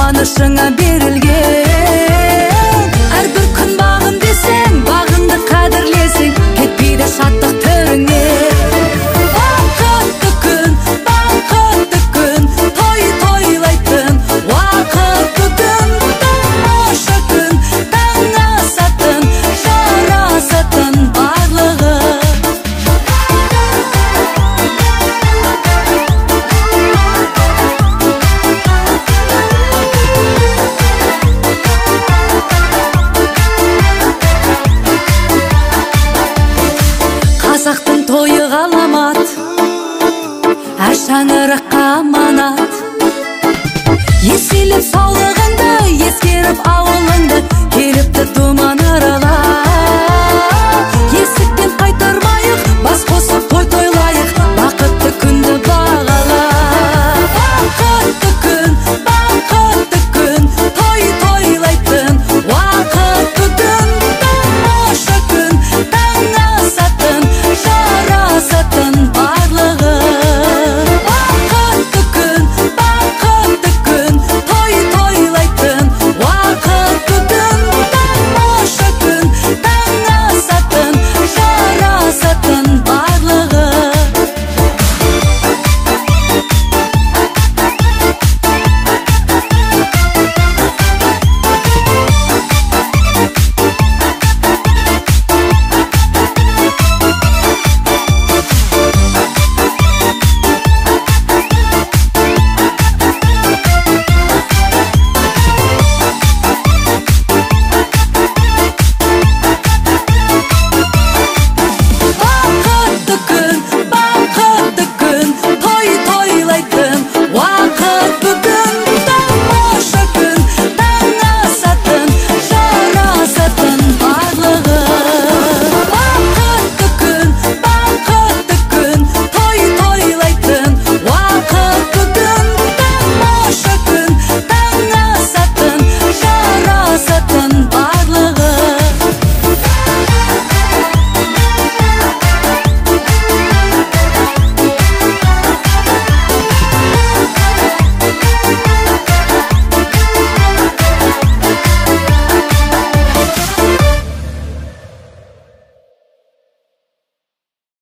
қуанышыңа берілген. Әрбір күн бағым десең, бағыңды қадірлесең, кетпейді шаттық түріңе. Бақытты күн, той тойлайтын уақыт бүгін. Тамаша күн, таң асатын, жарасатын барлығы. Қазақтың тойы ғаламат, әр шаңыраққа аманат. Еселіп саулығыңды, ескеріп ауылыңды, келіпті думан аралап.